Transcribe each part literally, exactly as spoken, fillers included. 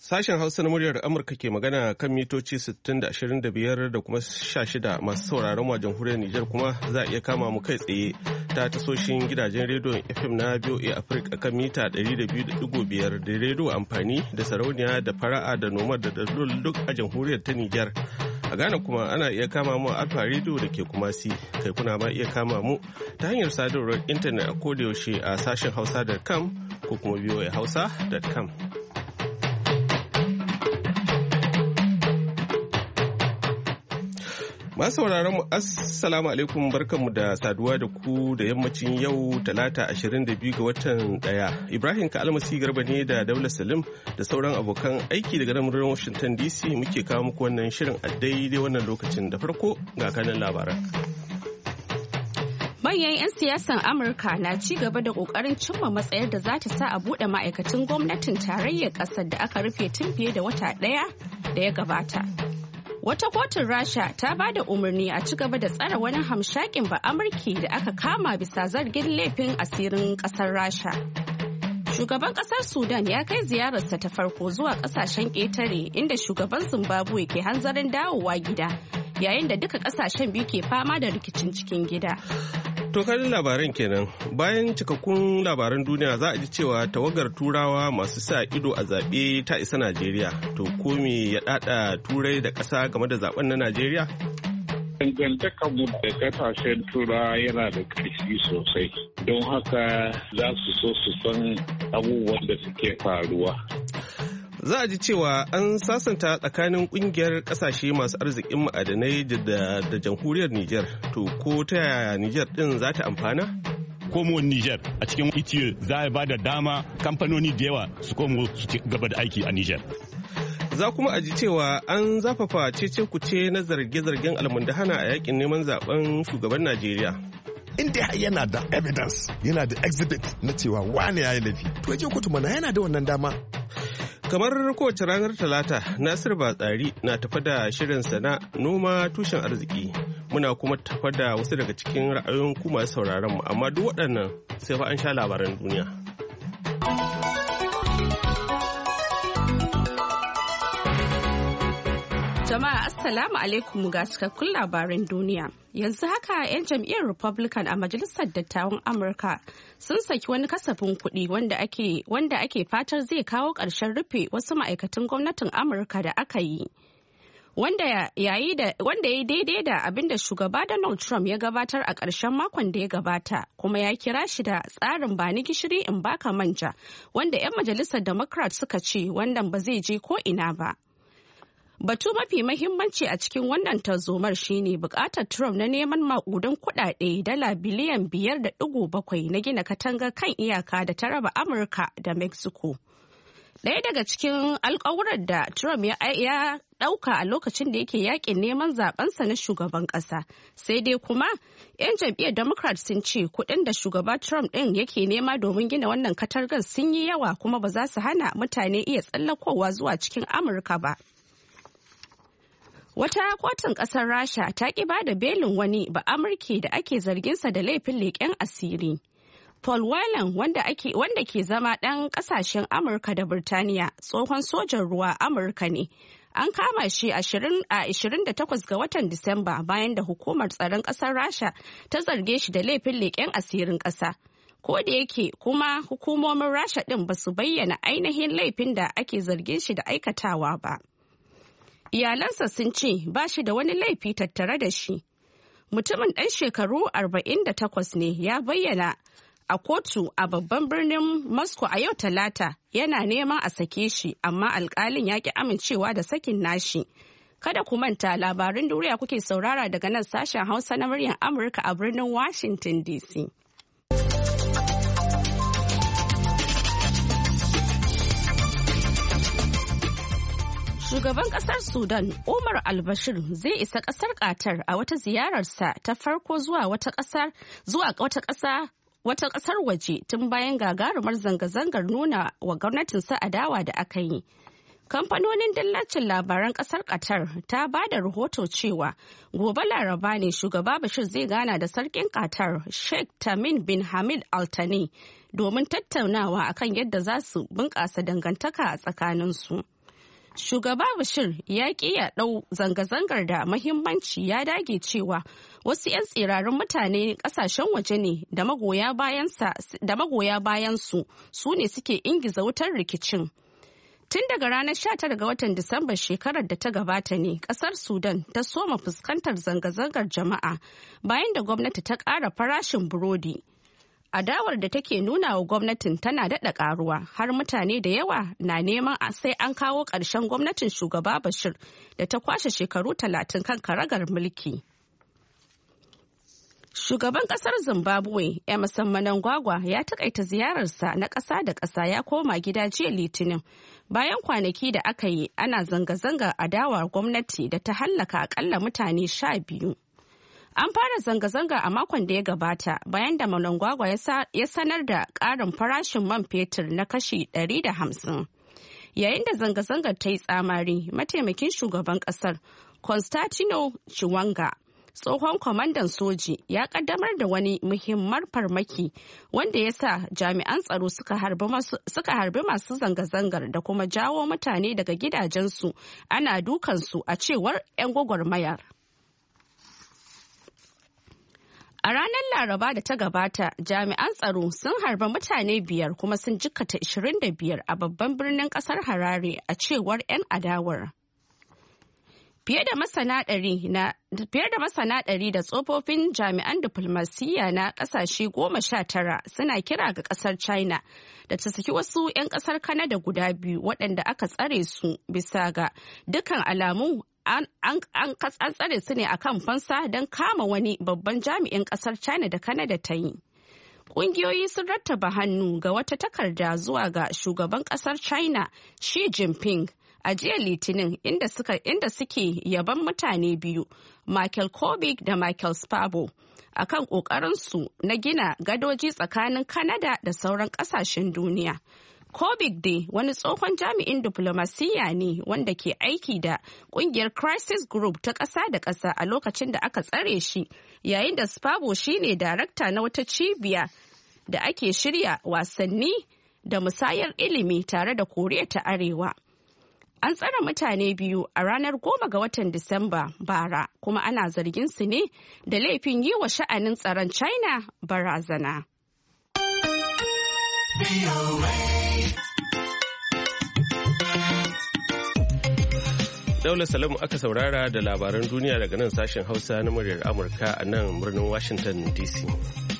Sashen Hausa na muryar Amurka ke magana kan mitoci sittin da ashirin da biyar da kuma sha shida. Masu sauraron mu a jamhuriyar Nijar kuma za a iya kama mu kai tsaye ta tasoshin gidajen rediyon F M na B O A Africa kan mita ɗari da biyu da ɗigo biyar da rediyo amfani da sarauniya da fara'a da noma da dalol duk a jamhuriyar ta Nijar. A Ghana kuma ana iya kama mu a Alfa Radio da ke Kumasi, kai kuna ma iya kama mu ta hanyar sadarwar intanet a kodayaushe a sashen hausa dot com ko kuma B O A hausa dot com. Masu sauraron mu assalamu alaikum, barkanmu da saduwa da ku da yammacin yau talata ashirin da biyu ga watan daya. Ibrahim Ka'almasi Garba ne da Daula Salim da sauran abokan aiki daga nan birnin Washington D C muke kawo muku wannan shirin a daidai wannan lokacin. Da farko ga kanan labaran. Manyan 'yan siyasan Amurka na ci gaba da kokarin cimma matsayar da za ta sa a buɗe ma'aikatan gwamnatin tarayyar ƙasar da aka rufe tun fiye da wata ɗaya da ya gabata. Wata kotun Rasha ta ba da umarni a ci gaba da tsare wani hamshakin ba'amurki da aka kama bisa zargin laifin asirin ƙasar Rasha. Shugaban ƙasar Sudan ya kai ziyararsa ta farko zuwa ƙasashen ƙetare inda shugaban Zimbabwe ke hanzarin dawowa gida yayin da duka ƙasashen biyu ke fama da rikicin cikin gida. To kanin labaran kenan, bayan cikakkun labaran duniya za a ji cewa tawagar turawa masu sa ido a zaɓe ta isa Najeriya. To ko me ya ɗaɗa turai da ƙasa game da zaɓen na Najeriya? Dangantakar mu da ƙasashen turawa yana da ƙarfi sosai, don haka za su so su san abubuwan da suke faruwa. Za a ji cewa an sasanta tsakanin kungiyar kasashe masu arzikin ma'adanai da jamhuriyar Nijar. To ko ta yaya Nijar din za ta amfana? Komowar Nijar a cikin itiyo za a ba da dama kamfanoni da yawa su komo su ci gaba da aiki a Nijar. Za kuma a ji cewa an zafafa cece-kuce na zarge-zargen almundahana a yakin neman zaben shugaban Najeriya. In dai yana da evidence, yana da exhibit na cewa wane ya yi laifi, to je kotu mana, yana da wannan dama. Kamar kowace ranar Talata, Nasir Batsari na tafa da shirinsa na noma tushen arziki. Muna kuma tafa da wasu daga cikin ra'ayoyin ku masu sauraron mu, amma duk waɗannan sai fa an sha labaran duniya. Jama'a Assalamu alaikum ga cikakkun labaran duniya. Yanzu haka 'yan jam'iyyar Republican a Majalisar Dattawan Amurka sun saki wani kasafin kuɗi wanda ake wanda ake fatar zai kawo ƙarshen rufe wasu ma'aikatan gwamnatin Amurka da aka yi. Wanda ya yi daidai da abin da shugaba Donald Trump ya gabatar a ƙarshen makon da ya gabata, kuma ya kira shi da tsarin bani gishiri in baka manja, wanda 'yan majalisar Democrat suka ce wannan ba zai je ko ina ba. Batu mafi mahimmanci a cikin wannan tarzomar shine bukatar Trump na neman maƙudan kuɗaɗe dala biliyan biyar da ɗigo bakwai na gina katangar kan iyaka da ta raba Amurka da Mexico. Ɗaya daga cikin alƙawuran da Trump ya ɗauka a lokacin da yake yakin neman zabensa na shugaban ƙasa. Sai dai kuma 'yan jam'iyyar Democrat sun ce kuɗin da shugaba Trump ɗin yake nema domin gina wannan katangar sun yi yawa kuma ba za su hana mutane iya tsallakowa zuwa cikin Amurka ba. Wata kotun ƙasar Rasha ta ƙi ba da belin wani ba Amurke da ake zarginsa da laifin leƙen asiri. Paul Whelan wanda, wanda ke zama ɗan ƙasashen Amurka da Birtaniya, tsohon sojan ruwa Amurka ne. An kama shi a ashirin da takwas ga watan Disamba bayan da hukumar tsaron ƙasar Rasha ta zarge shi da laifin leƙen asirin ƙasa. Ko da yake kuma hukumomin Rasha ɗin ba su bayyana ainihin laifin da ake zargin shi da aikatawa ba. Iyalansa sun ce ba shi da wani laifi tattare da shi. Mutumin ɗan shekaru arba'in da takwas ne ya bayyana a kotu a babban birnin Moscow a yau Talata yana neman a sake shi, amma alkalin ya ki amincewa da sakin nashi. Kada ku manta, labarin duniya kuke saurara daga nan sashen Hausa na muryar Amurka a birnin Washington D C. Shugaban kasar Sudan, Umar al-Bashir, zai isa kasar Qatar a wata ziyararsa ta farko zuwa wata kasar zuwa wata kasa wata kasar waje tun bayan gagarumar zanga-zangar nuna wa gwamnatinsa adawa da aka yi. Kamfanonin dillacin labaran kasar Qatar ta ba da rahoto cewa gobe Laraba ne shugaba Bashir zai gana da sarkin Qatar Sheikh Tamim bin Hamad Al Thani domin tattaunawa akan yadda za su bunƙasa dangantaka a tsakaninsu. Shugaba Bashir ya ƙi ya ɗau zanga-zangar da mahimmanci, ya dage cewa wasu 'yan tsirarin mutane ƙasashen waje ne da magoya bayansu su ne suke ingiza wutar rikicin. Tun daga ranar sha tara ga watan Disamba shekarar da ta gabata ne kasar Sudan ta soma fuskantar zanga-zangar jama'a bayan da gwamnati ta ƙara farashin burodi. Adawar da take nuna wa gwamnatin tana daɗa ƙaruwa, har mutane da yawa na neman sai an kawo ƙarshen gwamnatin shugaba Bashir da ta kwashe shekaru talatin kan karagar mulki. Shugaban kasar Zimbabwe, Emmerson Mnangagwa, ya takaita ziyararsa na ƙasa da ƙasa ya koma gida jiya Litinin bayan kwanaki da aka yi ana zanga-zangar adawar gwamnati da ta hallaka akalla mutane sha biyu. An fara zanga-zanga a makon da ya gabata bayan da Mnangagwa ya sanar da ƙarin farashin man fetur na kashi ɗari da hamsin. Yayin da zanga-zangar ta yi tsamari, mataimakin shugaban ƙasar, Constantino Chiwenga, tsohon kwamandan soji, ya kaddamar da wani muhimmar farmaki wanda ya sa jami'an tsaro suka harbi masu zanga-zangar da kuma jawo mutane daga gidajensu ana dukansu, a cewar 'yan gwagwarmayar. A ranar Laraba da ta gabata, jami'an tsaro sun harba mutane biyar kuma sun jikkata ashirin da biyar a babban birnin kasar Harare, a cewar 'yan adawar. Fiye da masana ɗari da tsofaffin jami'an diflomasiyya na ƙasashe goma sha tara suna kira ga ƙasar China da ta saki wasu 'yan ƙasar Canada guda biyu waɗanda aka tsare su bisa ga dukkan alamu an tsare su ne akan fansa don kama wani babban jami'in ƙasar China da Canada ta yi. Ƙungiyoyi sun rattaba hannu ga wata takarda zuwa ga shugaban ƙasar China Xi Jinping a jiya Litinin inda suke yaban mutane biyu, Michael Kobik da Michael Spavo, akan ƙoƙarinsu na gina gadoji tsakanin Canada da sauran ƙasashen duniya. Kobik dai wani tsohon jami'in diflomasiyya ne wanda ke aiki da ƙungiyar Crisis Group ta ƙasa da ƙasa a lokacin da aka tsare shi, yayin da Spavo shine darakta na wata cibiya da ake shirya wasanni da musayar ilimi tare da Koriya ta Arewa. An tsare mutane biyu a ranar goma ga watan Disamba bara, kuma ana zargin su ne da laifin yi wa sha'anin tsaron China barazana. Daula Salamu aka saurara da labaran duniya daga nan sashen Hausa na muryar Amurka a nan birnin Washington D C.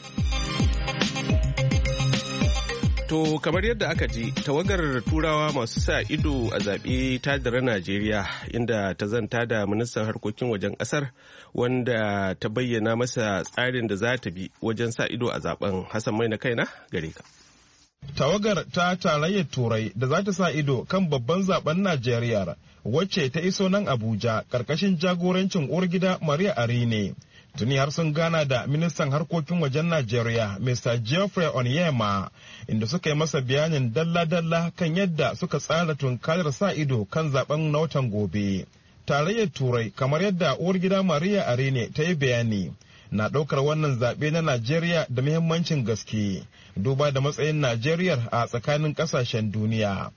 To kamar yadda aka ji, tawagar turawa masu sa ido a zaɓe ta dara Najeriya, inda ta zanta da ministan harkokin wajen ƙasar wanda ta bayyana masa tsarin da za ta bi wajen sa ido a zaben. Hassan mai na kaina gare ka. Tawagar ta tarayyar Turai da za ta sa ido kan babban zaben Najeriya wacce ta iso nan Abuja ƙarƙashin jagorancin uwar gida Maria Arine. Tuni har sun gana da ministan harkokin wajen Najeriya, Mister Geoffrey Onyema, inda suka yi masa bayanin dalla-dalla kan yadda suka tsara tunkarar sa ido kan zaben na watan gobe. Tarayyar Turai, kamar yadda uwar gida Maria Arine ta yi bayani, na ɗaukar wannan zaɓe na Najeriya da muhimmancin gaske, duba da matsayin Najeriya a tsakanin ƙasashen duniya.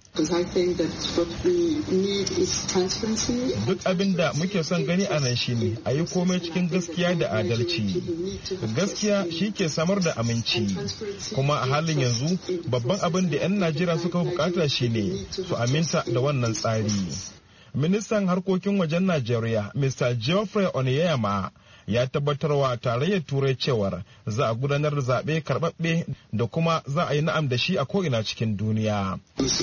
Duk abin da muke son gani a nan shine a yi komai cikin gaskiya da adalci. Gaskiya shi ke samar da aminci, kuma a halin yanzu babban abin da 'yan Najeriya suka bukata shine su aminta da wannan tsari. Ministan harkokin wajen Najeriya, Mister Geoffrey Onyema, ya tabbatarwa tarayyar Turai cewar za a gudanar da zaɓe karɓaɓɓe da kuma za a yi na'am da shi a ko'ina cikin duniya.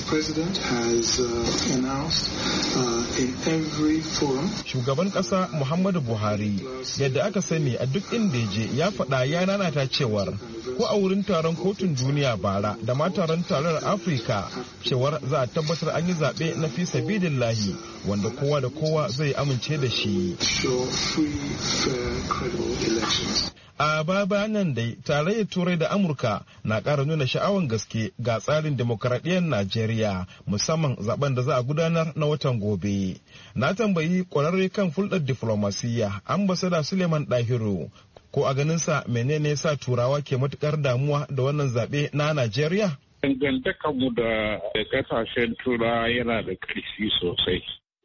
Shugaban ƙasa Muhammadu Buhari, yadda aka sani a duk inda ya je, ya faɗa ya nanata cewar ko a wurin taron kotun duniya bara da ma taron tarayyar Afirka cewar za a tabbatar an yi zaɓe na fi sabidillahi wanda kowa da kowa zai amince da shi. A baya nan dai tarayyar Turai da Amurka na ƙara nuna sha'awan gaske ga tsarin demokaradiyyar Najeriya, musamman zaben da za a gudanar na watan gobe. Na tambayi ƙwararre kan fulɗar diflomasiyya, ambasada Suleiman Dahiru, ko a ganinsa menene sa Turawa ke matukar damuwa da wannan zaɓe na Najeriya? Dangantakarmu da kasashen tura yana da ƙarfi sosai.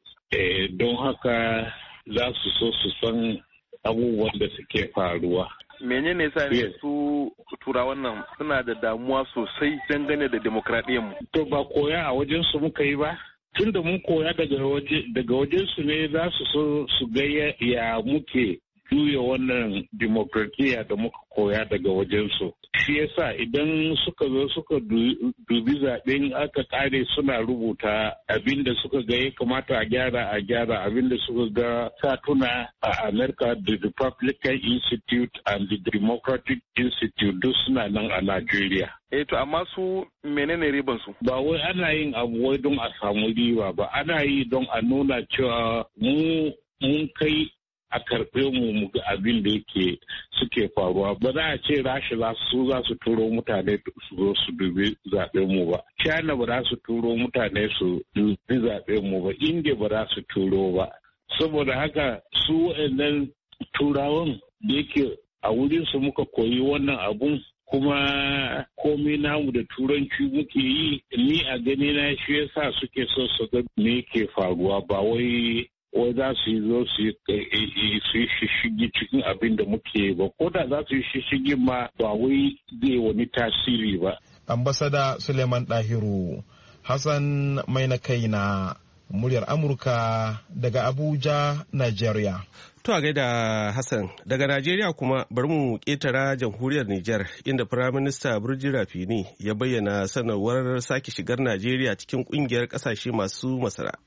Don haka za su so su san abubuwan da suke faruwa. Menene sa ne su turawan nan suna da damuwa sosai dangane da demokradiyyarmu? To ba koya a wajen su muka yi ba? Tun da mun koya daga wajen su ne za su so su ga ya muke juya wannan demokradiyya da muka koya daga wajen su. Shi yasa idan suka zo suka dubi zaɓen aka kare suna rubuta abin da suka ga ya kamata a gyara a gyara, abin da suka ga katuna a America, the Republican Institute and the Democratic Institute duk suna nan a Najeriya. Eh to amma su menene riban su? Ba wai ana yin abu wai don a samu riba ba, ana yi don a nuna cewa mu mun kai a karɓe mu mu ga abin da yake suke faruwa. Ba za a ce rashi za su za su turo mutane su zo su dubi zaɓen mu ba. China ba za su turo mutane su dubi zaɓen mu ba. India ba za su turo ba. Saboda haka su waɗannan turawan da yake a wurin su muka koyi wannan abun kuma komai namu da turanci muke yi, ni a gani na shi yasa suke so su ga me yake faruwa ba wai wai za su yi zo su yi shishigi cikin abin da muke ba, ko da za su yi shishigi ma ba wai zai wani tasiri ba. Ambasada Suleiman Dahiru, Hassan mai na kai na muryar Amurka daga Abuja, Nigeria. To a gaida Hassan, daga Najeriya kuma bari mu ƙetara jamhuriyar Nijar inda Firaminista Burji Rafini ya bayyana sanarwar sake shigar Najeriya cikin ƙungiyar ƙasashe masu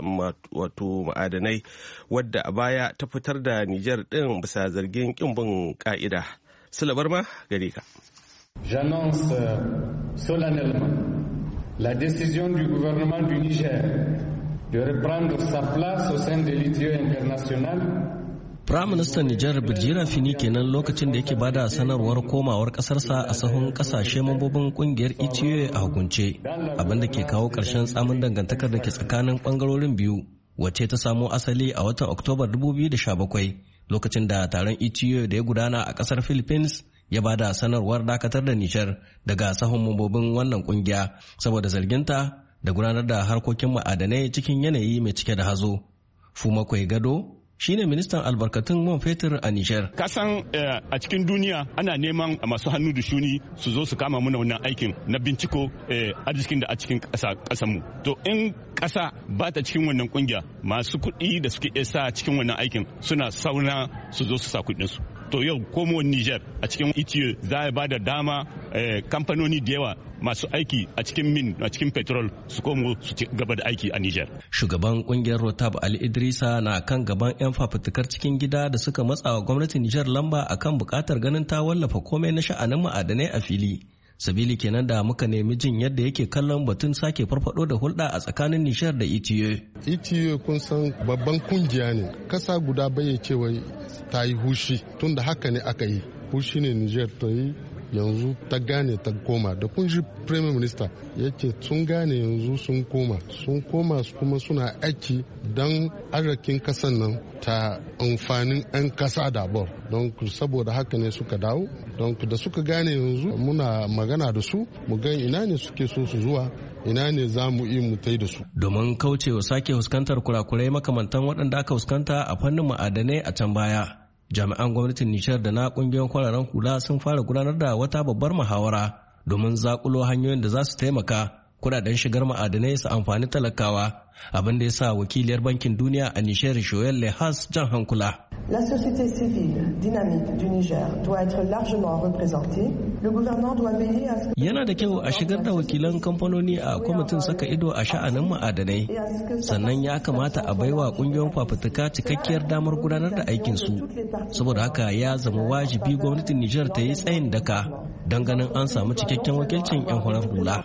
wato ma'adanai wadda a baya ta fitar da Nijar ɗin bisa zargin ƙin bin ƙa'ida. Sulabar ma gare ka. J'annonce solennellement la décision du gouvernement du Niger de reprendre sa place au sein de l'I T I E international. Firaministan Nijar Birji Rafini kenan lokacin da yake bada sanarwar komawar kasarsa a sahun kasashe mambobin kungiyar I T I E a hukunce, abinda ke kawo ƙarshen tsamin dangantakar da ke tsakanin bangarorin biyu, wacce ta samo asali a watan Oktobar dubu biyu da sha bakwai, lokacin da taron I T I E da ya gudana a kasar Philippines ya bada sanarwar dakatar da Nijar daga sahun mambobin wannan kungiya saboda zarginta da gudanar da harkokin ma'adanai cikin yanayi mai cike da hazo. Fumakwai Gado shine ministan albarkatun man fetur a Nijar. Kasan a cikin duniya ana neman masu hannu da shuni su zo su kama muna wannan aikin na binciko arzikin da a cikin ƙasar mu. To in ƙasa ba ta cikin wannan kungiya, masu kuɗi da suke isa cikin wannan aikin suna sauna su zo su sa kuɗinsu. To yau komowar Niger a cikin I T I E za a ba da dama kamfanoni da yawa masu aiki a cikin min a cikin petrol su komo su ci gaba da aiki a Niger. Shugaban kungiyar Rotab Ali Idrisa na kan gaban 'yan fafutukar cikin gida da suka matsa wa gwamnatin Niger lamba akan bukatar ganin ta wallafa komai na sha'anin ma'adanai a fili. Sabili kenan da muka nemi jin yadda yake kallon batun sake farfado da hulɗa a tsakanin Nijar da I T I E. I T I E kun san babban kungiya ne, kasa guda bai cewa ta yi hushi, tunda haka ne aka yi. Hushi ne Nijar ta yi yanzu ta gane ta koma, da kun ji Prime Minister yake sun gane yanzu sun koma sun koma kuma suna aiki don arzikin kasan nan ta amfanin 'yan kasa dabor, don saboda haka ne suka dawo, don da suka gane yanzu muna magana da su mu ga ina ne suke so su zuwa, ina ne za mu yi mutai da su. Domin kaucewa sake fuskantar kurakurai makamantan waɗanda aka fuskanta a fannin ma'adanai a can baya, jami'an gwamnatin Nijar da na kungiyoyin kwararren hula sun fara gudanar da wata babbar muhawara domin zakulo hanyoyin da za su taimaka kudaden shigar ma'adanai su amfani talakawa, abin da ya sa wakiliyar bankin duniya a Nijar Joël Lehas jan hankula. La société civile dynamique du Niger doit être largement représentée. Le gouvernement doit veiller à ce que... Yana da kyau a shigar da wakilan kamfanoni a kwamitin saka ido a sha'anin ma'adanai. Sannan ya kamata a baiwa kungiyoyin fafutuka cikakkiyar damar gudanar da aikinsu. Saboda haka ya zama wajibi gwamnatin Nijar ta yi tsayin daka don ganin an samu cikakken wakilcin 'yan farar hula.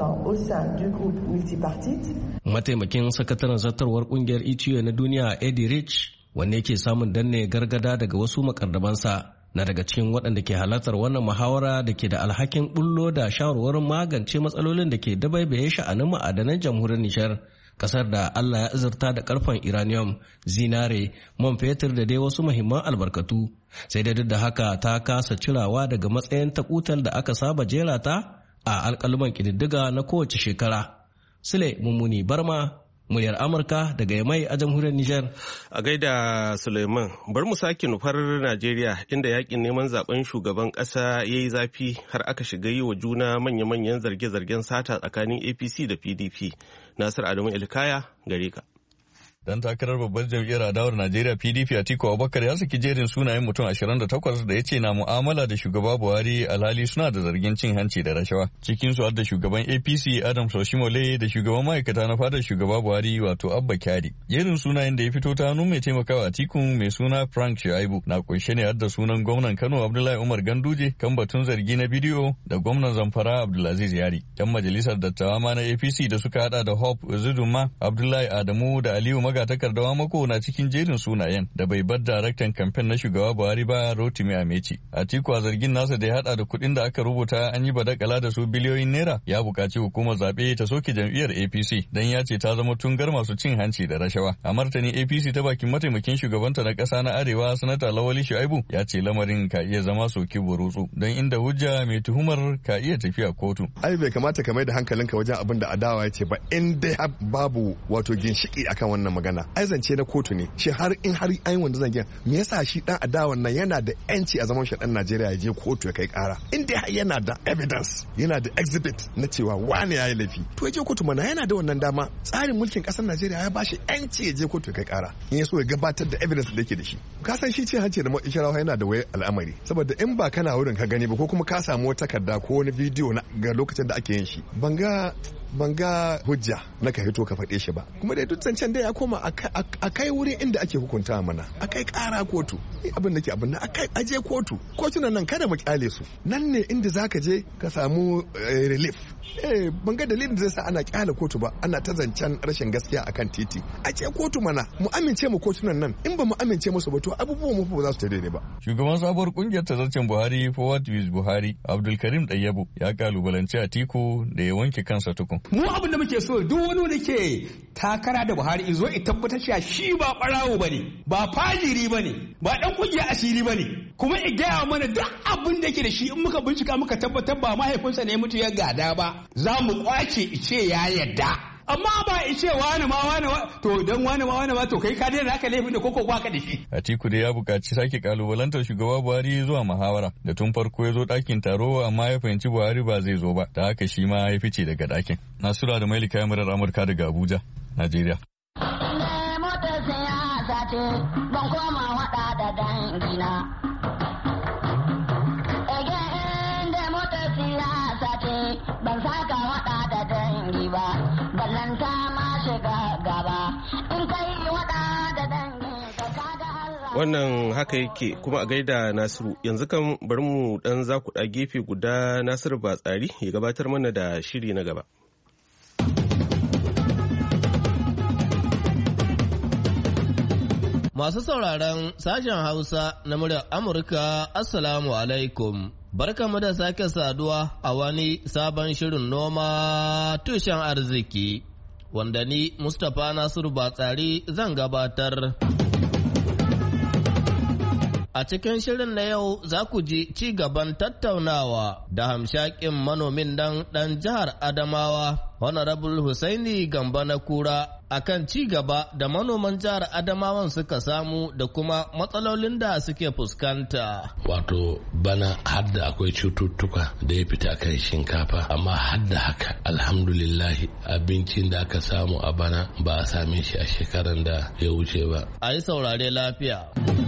Mataimakin sakataren zartarwar kungiyar I T I E na duniya Eddie Rich, wanne yake samun danne gargada daga wasu makardabansa, na daga cikin waɗanda ke halartar wannan muhawara da ke da alhakin bullo da shawarwarin magance matsalolin da ke dabaibaye sha'anin ma'adanan jamhuriyar Nijar, kasar da Allah ya azurta da karfen uranium, zinare, man fetur da dai wasu muhimman albarkatu. Sai da duk da haka ta kasa cirawa daga matsayin takutal da aka saba jera ta a alƙaluman ƙididdiga na kowace shekara. Sule Mummuni Barma, muryar Amurka daga Yamai a jamhuriyar Nijar. A gaida Suleiman, bari mu sake nufar Najeriya inda yakin neman zaben shugaban ƙasa ya yi zafi har aka shiga yi wa juna manya-manyan zarge-zargen sata tsakanin A P C da P D P. Nasir Adamu Ilkaya gare ka. Dan takarar babbar jam'iyyar adawar Najeriya P D P Atiku Abubakar ya saki jerin sunayen mutum ashirin da takwas da ya ce na mu'amala da shugaba Buhari alhali suna da zargin cin hanci da rashawa. Cikin su har da shugaban A P C Adams Oshimole da shugaban ma'aikata na fadar shugaba Buhari wato Abba Kyari. Jerin sunayen da ya fito ta hannun mai taimakawa Atiku mai suna Frank Shaibu na kunshe ne har da sunan gwamnan Kano Abdullahi Umar Ganduje kan batun zargi na bidiyo da gwamnan Zamfara Abdulaziz Yari. Yan majalisar dattawa ma na A P C da suka hada da Hope Uzuduma, Abdullahi Adamu da Aliyu magatakardawa mako na cikin jerin sunayen da bai bar daraktan kamfen na shugaba Buhari ba Rotimi Amechi. Atiku a zargin nasa da ya hada da kuɗin da aka rubuta an yi badakala da su biliyoyin naira ya buƙaci hukumar zaɓe ta soke jam'iyyar A P C dan ya ce ta zama tungar masu cin hanci da rashawa. A martani A P C ta bakin mataimakin shugabanta na ƙasa na Arewa Sanata Lawali Shu'aibu ya ce lamarin ka iya zama soki burutsu don inda hujja mai tuhumar ka iya tafiya kotu. Ai bai kamata ka mai da hankalinka wajen abin da adawa ya ce ba in dai babu wato ginshiki akan wannan magana. Ai zance na kotu ne. Shi har in har an wanda zan me yasa shi dan adawan nan yana da yanci a zaman shi dan Najeriya ya je kotu ya kai kara. In dai yana da evidence, yana da exhibit na cewa wani yayi laifi. To ya je kotu mana yana da wannan dama. Tsarin mulkin kasar Najeriya ya bashi yanci ya je kotu ya kai kara. In ya so ya gabatar da evidence da yake da shi. Ka san shi ce hanci da isharawa yana da wayar al'amari. Saboda in ba kana wurin ka gani ba ko kuma ka samu wata takarda ko wani bidiyo na ga lokacin da ake yin shi. Ban ga ban ga hujja na ka fito ka faɗe shi ba. Kuma dai duk zancen da ya koma a kai wurin inda ake hukunta mana, a kai kara kotu. Abin da ke abin nan a kai aje kotu. Kotunan nan kada mu kyale su. Nan ne inda zaka je ka samu relief. Eh ban ga dalilin da zai sa ana kyale kotu ba, ana ta zancen rashin gaskiya akan titi. Aje kotu mana, mu amince mu kotunan nan. In ba mu amince musu ba to abubuwan mu ba za su ta daidai ba. Shugaban sabuwar kungiyar tazarcen Buhari Forward with Buhari Abdulkarim Dayyabo ya kalubalanci Atiku da ya wanke kansa tukun. Mu abin da muke so duk wani wanda ke takara da Buhari izo ya tabbatar cewa shi ba barawo bane, ba fajiri bane, ba dan kungiyar asiri bane, kuma i gaya mana duk abin da yake da shi in muka bincika muka tabbatar ba mahaifinsa ne mutu ya gada ba, za mu kwace ice ya yadda. Amma ba ice wani ma wani to dan wani ma wani ma to kai ka daina haka laifin da koko ba ka da shi. Atiku da ya buƙaci sake kalubalantar shugaba Buhari zuwa muhawara da tun farko ya zo ɗakin taro amma ya fahimci Buhari ba zai zo ba, da haka shi ma ya fice daga ɗakin. Nasura da Mailika Yamirar Amurka daga Abuja, Najeriya. Ban koma waɗa da dangina. Ege motar siyasa ce ban saka waɗa da dangi ba, ballanta ma shiga gaba. In kai waɗa da dangi ka kaga Allah. Wannan haka yake kuma a gaida Nasiru. Yanzu kan bari mu ɗan zakuɗa gefe guda Nasiru Batsari ya gabatar mana da shiri na gaba. Masu sauraron sashen Hausa na muryar Amurka, Assalamu alaikum. Barkamu da sake saduwa a wani sabon shirin noma tushen arziki, wanda ni Mustapha Nasiru Batsari zan gabatar. A cikin shirin na yau za ku ji ci gaban tattaunawa da hamshakin manomin dan ɗan jihar Adamawa, Honorable Husaini Gamba na Kura, akan ci gaba da manoman jihar Adamawan suka samu da kuma matsalolin da suke fuskanta. Wato bana hadda akwai cututtuka da ya fita kan shinkafa, amma hadda haka alhamdulillahi abincin da aka samu a bana ba a same shi a shekaran da ya wuce ba. A yi saurare lafiya.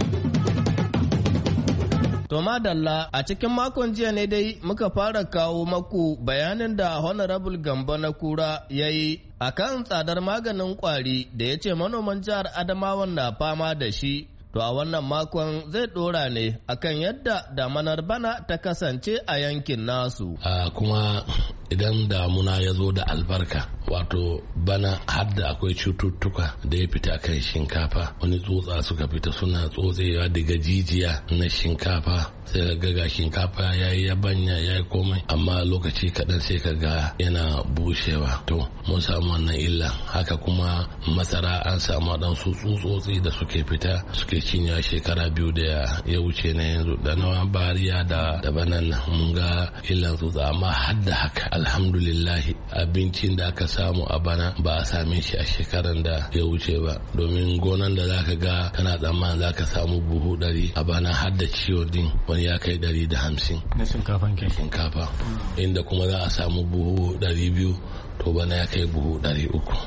To madalla a cikin makon jiya ne dai muka fara kawo maku bayanin da Honorable Gamba na Kura ya yi a kan tsadar maganin kwari da ya ce manoman jihar Adamawa na fama da shi. To a wannan makon zai dora ne akan yadda damanar bana ta kasance a yankin nasu. Uh, kuma idan damuna ya zo da albarka wato bana har da akwai cututtuka da ya fita kan shinkafa wani tsutsa suka fita suna tsotsewa daga jijiya na shinkafa sai ka ga shinkafa ya yi yabanya ya yi komai amma lokaci kaɗan sai ka ga yana bushewa to mun samu wannan illa haka kuma masara an samu waɗansu tsutsotsi da suke fita suke cinyewa shekara biyu da ya wuce na yanzu da na bariya da dabanan mun ga illan tsutsa amma har da haka alhamdulillahi abincin da aka samu a bana ba a same shi a shekaran da ya wuce ba domin gonan da zaka ga kana tsammanin zaka samu buhu ɗari a bana har da ciwo din wani ya kai ɗari da hamsin na shinkafa ke shinkafa inda kuma za a samu buhu ɗari biyu to bana ya kai buhu ɗari uku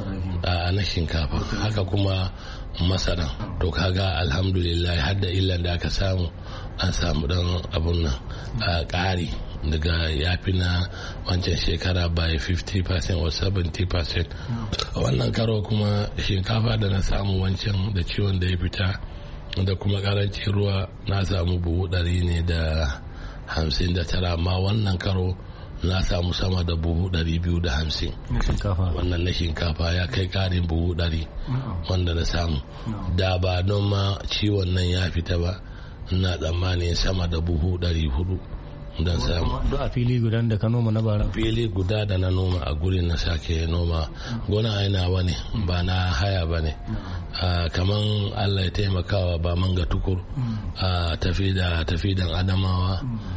a na shinkafa haka kuma masara to kaga alhamdulillah har da illan da aka samu an samu dan abun nan a ƙari daga yafi na wancan shekara by fifty percent or seventy percent wannan karo kuma shinkafa da na samu wancan da ciwon da ya fita da kuma karancin ruwa na samu buhu ɗari ne da hamsin da tara amma wannan karo na samu sama da buhu ɗari biyu da hamsin wannan na shinkafa ya kai karin buhu ɗari wanda na samu da ba don ma ciwon nan ya fita ba ina tsammanin sama da buhu ɗari hudu don samu a fili guda da ka noma na bara fili guda da na noma a gurin na sake noma gona aina wani ba na haya ba ne kaman Allah ya taimakawa ba manga tukur a tafi da tafi da adamawa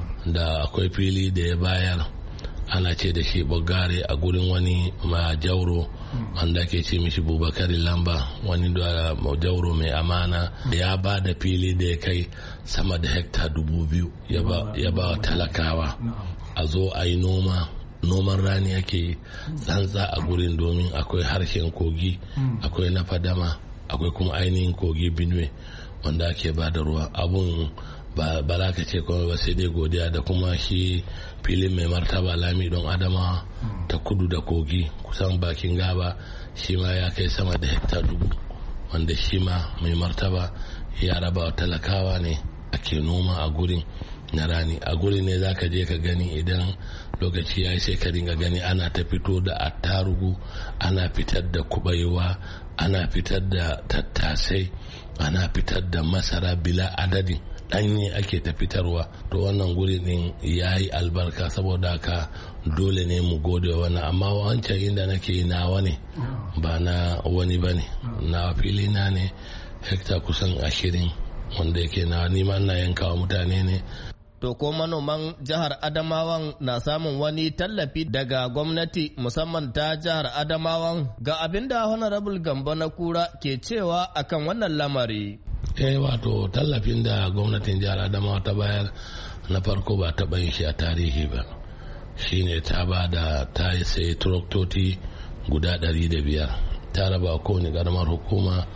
da akwai fili da ya bayar ana ce da shi bogare a gurin wani ma jauro wanda ke ce mishi bubakari lamba wani da jauro mai amana da ya ba da fili da ya kai sama da hekta dubu biyu ya ba wa talakawa a zo a yi noma noman rani ake tsantsa a gurin domin akwai harshen kogi akwai na fadama akwai kuma ainihin kogi benue wanda ake ba da ruwa abun ba za ka ce kuma ba sai dai godiya da kuma shi filin mai martaba lami don adama ta kudu da kogi kusan bakin gaba shi ma ya kai sama da hekta dubu wanda shi ma mai martaba ya raba wa talakawa ne ake noma a gurin na rani a gurin ne za ka je ka gani idan lokaci ya yi sai ka dinga gani ana ta fito da attarugu ana fitar da kubaiwa ana fitar da tattasai ana fitar da masara bila adadin ɗanye ake ta fitarwa to wannan guri din ya yi albarka saboda haka dole ne mu gode wa wannan amma wancan inda nake nawa ne ba na wani ba ne na fili na ne hekta kusan ashirin wanda yake na nima na yankawa mutane ne. To ko manoman jihar Adamawan na samun wani tallafi daga gwamnati musamman ta jihar Adamawan ga abinda Honorable Gambo na Kura ke cewa akan wannan lamari. Eh wato tallafin da gwamnatin jihar Adamawa ta bayar na farko ba taɓa yin shi a tarihi ba shine ta ba da ta yi sai turoktoti guda ɗari da biyar ta raba kowane ƙaramar hukuma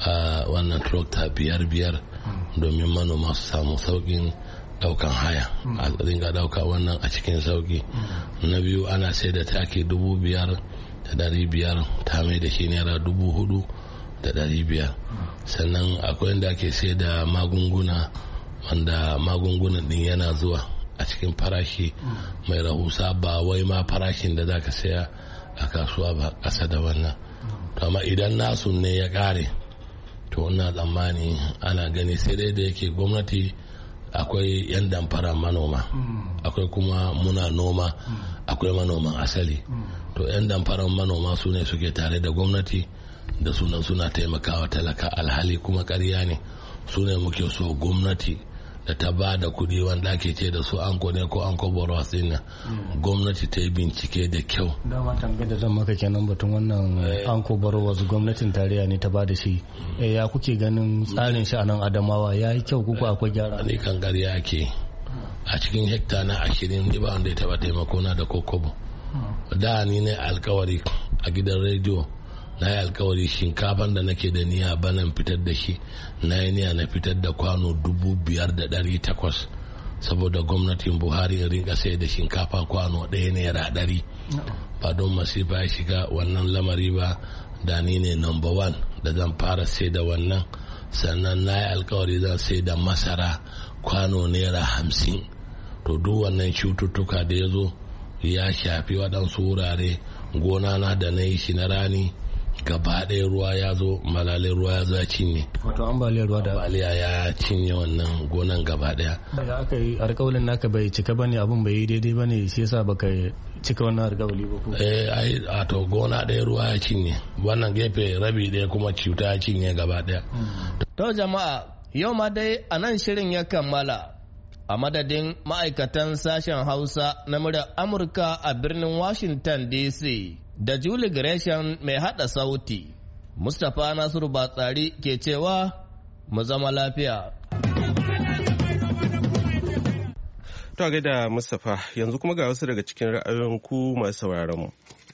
a wannan turokta biyar biyar domin manoma su samu sauƙin daukan haya a ringa dauka wannan a cikin sauki na biyu ana sai da taki dubu biyar da dari biyar ta mai da shi naira dubu hudu da dari biyar sannan akwai inda ake sai da magunguna wanda magungunan din yana zuwa a cikin farashi mai rahusa ba wai ma farashin da zaka saya a kasuwa ba kasa da wannan to amma idan nasu ne ya kare to ina tsammani ana gani sai dai da yake gwamnati akwai yan damfara manoma akwai kuma muna noma akwai manoman asali to yan damfaran manoma su ne suke tare da gwamnati da sunan suna taimakawa talaka alhali kuma ƙarya ne su ne muke so gwamnati da ta ba da kuɗi wanda ake ce da su anko ne ko anko boros din nan gwamnati ta yi bincike da kyau dama tambayar da zan maka kenan batun wannan anko boros gwamnatin tarayya ne ta ba da shi ya kuke ganin tsarin shi a nan Adamawa ya yi kyau kuku akwai gyara ne kan ƙarya ake a cikin hekta na ashirin ni ba wanda ya taba taimako na da kokobo da ni ne alkawari a gidan rediyo na yi alkawari shinkafan da nake da niyya banan fitar da shi na yi niyya na fitar da kwano dubu biyar da ɗari takwas saboda gwamnatin buhari ya rinka sai da shinkafa kwano ɗaya naira ɗari ba don masifa ya shiga wannan lamari ba da ni ne number one da zan fara sai da wannan sannan na yi alkawari zan sai da masara kwano naira hamsin to duk wannan cututtuka da ya zo ya shafi waɗansu wurare. Gona na da na yi shi na rani gaba ɗaya ruwa ya zo, malalai ruwa ya zo ya cinye. Wato ambaliyar ruwa da ambaliya ya cinye wannan gonan gaba ɗaya. Da aka yi alƙawalin naka bai cika bane, abun bai yi daidai bane, shi yasa baka cika wannan alƙawali ba ko? Eh ai a to gona ɗaya ruwa ya cinye, wannan gefe rabi ɗaya kuma cuta ya cinye gaba ɗaya. To jama'a, yau ma dai a nan shirin ya kammala. A madadin ma'aikatan sashen Hausa na muryar Amurka a birnin Washington D C da Julie Gresham mai hada sauti, Mustapha Nasiru Batsari ke cewa mu zama lafiya. To a gaida Mustapha, yanzu kuma ga wasu daga cikin ra'ayoyin ku masu sauraron mu.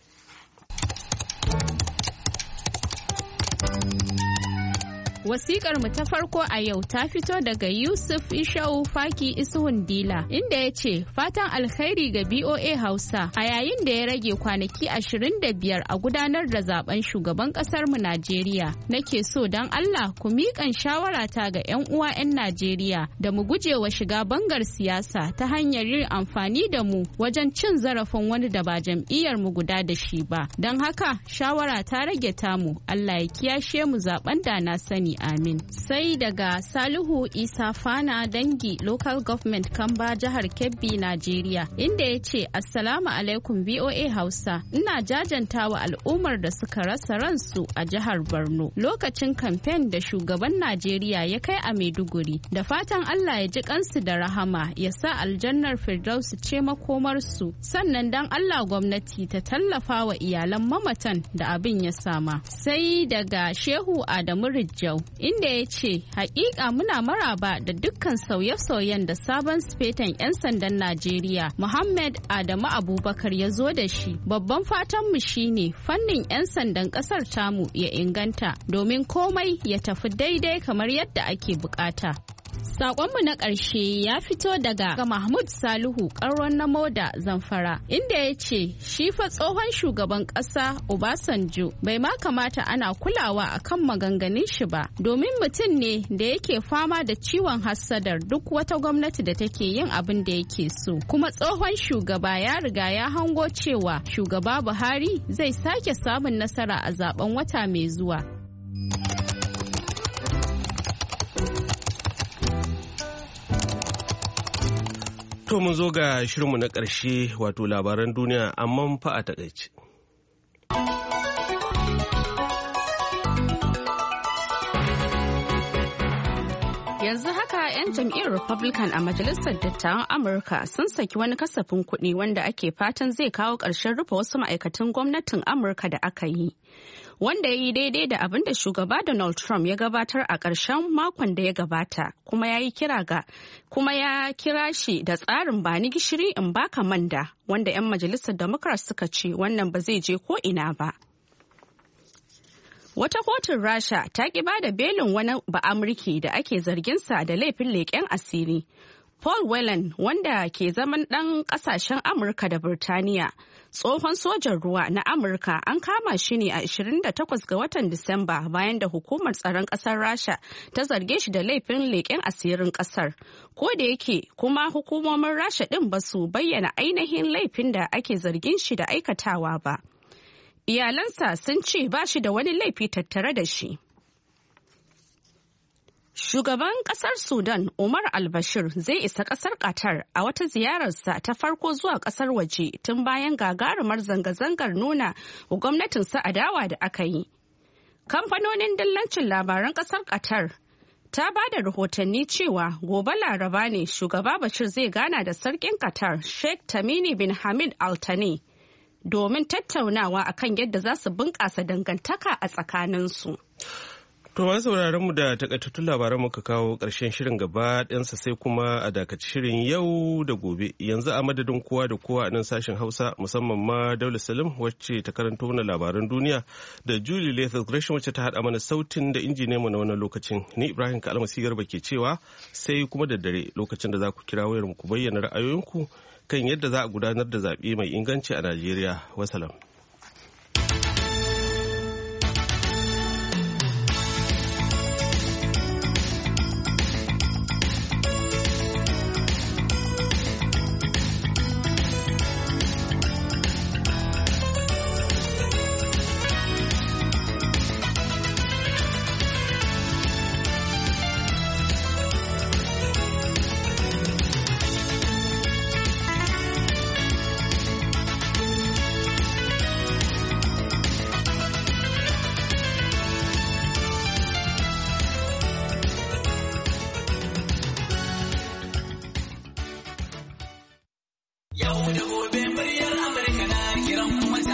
Wasikar mu ta farko a yau ta fito daga Yusuf Ishau Faki Isuhun Dila, inda ya ce fatan alkhairi ga B O A Hausa a yayin da ya rage kwanaki ashirin da biyar a gudanar da zaben shugaban kasar mu Najeriya. Nake so don Allah ku miƙan shawara ta ga 'yan uwa 'yan Najeriya da mu guje wa shiga bangar siyasa ta hanyar yin amfani da mu wajen cin zarafin wani da ba jam'iyyar mu guda da shi ba. Don haka shawara ta rage tamu, Allah ya kiyashe mu zaben da na sani. Amin. Sai daga Salihu Isa Fana Dangi Local Government Kamba jihar Kebbi, Najeriya, inda ya ce Assalamu alaikum B O A Hausa. Ina jajantawa al'ummar da suka rasa ransu a jihar Borno lokacin kamfen da shugaban Najeriya ya kai a Maiduguri. Da fatan Allah ya ji kansu da rahama, ya sa aljannar Firdausu ce makomarsu. Sannan dan Allah gwamnati ta tallafa wa iyalan mamatan da abin ya sama. Sai daga Shehu Adamu Rijau, inda ya ce hakika muna maraba da dukkan sauye-sauyen da sabon sifetan 'yan sandan Najeriya Muhammad Adamu Abubakar ya zo da shi. Babban fatanmu shine fannin 'yan sandan kasar tamu ya inganta domin komai ya tafi daidai kamar yadda ake bukata. Sakonmu na ƙarshe ya fito daga Mahmud Salihu ƙarron na Moda Zamfara, inda ya ce shi fa tsohon shugaban ƙasa Obasanjo bai ma kamata ana kulawa akan maganganun shi ba, domin mutum ne da yake fama da ciwon hassadar duk wata gwamnati da take yin abin da yake so. Kuma tsohon shugaba ya riga ya hango cewa shugaba Buhari zai sake samun nasara a zaben wata mai zuwa. To mun zo ga shirinmu na ƙarshe, wato labaran duniya amma fa a taƙaice. Yanzu haka 'yan jam'iyyar Republican a Majalisar Dattawan Amurka sun saki wani kasafin kuɗi wanda ake fatan zai kawo ƙarshen rufe wasu ma'aikatan gwamnatin Amurka da aka yi, wanda ya yi daidai da abin da shugaba Donald Trump ya gabatar a ƙarshen makon da ya gabata, kuma ya yi kira ga kuma ya kira shi da tsarin bani gishiri in baka manda, wanda 'yan majalisar Democrats suka ce wannan ba zai je ko ina ba. Wata kotun Rasha ta ki bada belin wani ba'amurki da ake zarginsa da laifin leƙen asiri. Paul Whelan, wanda ke zaman ɗan ƙasashen Amurka da Birtaniya, tsohon sojan ruwa na Amurka, an kama shi ne a ashirin da takwas ga watan Disamba bayan da hukumar tsaron ƙasar Rasha ta zarge shi da laifin leƙen asirin ƙasar. Ko da yake kuma hukumomin Rasha ɗin ba su bayyana ainihin laifin da ake zargin shi da aikatawa ba. Iyalansa sun ce ba shi da wani laifi tattare da shi. Shugaban kasar Sudan Umar al-Bashir zai isa kasar Qatar a wata ziyararsa ta farko zuwa kasar waje tun bayan gagarumar zanga-zangar nuna wa gwamnatinsa adawa da aka yi. Kamfanonin dillancin labaran kasar Qatar ta ba da rahotanni cewa gobe Laraba ne shugaba Bashir zai gana da sarkin Qatar Sheikh Tamimi bin Hamid Al Thani domin tattaunawa akan yadda za su bunƙasa dangantaka a tsakaninsu. To masu sauraron mu da takaitattun labaran muka kawo ƙarshen shirin gaba ɗansa, sai kuma a dakaci shirin yau da gobe. Yanzu a madadin kowa da kowa a nan sashen Hausa, musamman ma Daula Salim wacce ta karanto mana labaran duniya, da Julie Lathas Gresham wacce ta haɗa mana sautin da injiniyan mu na wannan lokacin. Ni Ibrahim Kalmasi Garba ke cewa sai kuma da dare lokacin da za ku kira wayar ku bayyana ra'ayoyinku kan yadda za a gudanar da zaɓe mai inganci a Najeriya. Wasalam.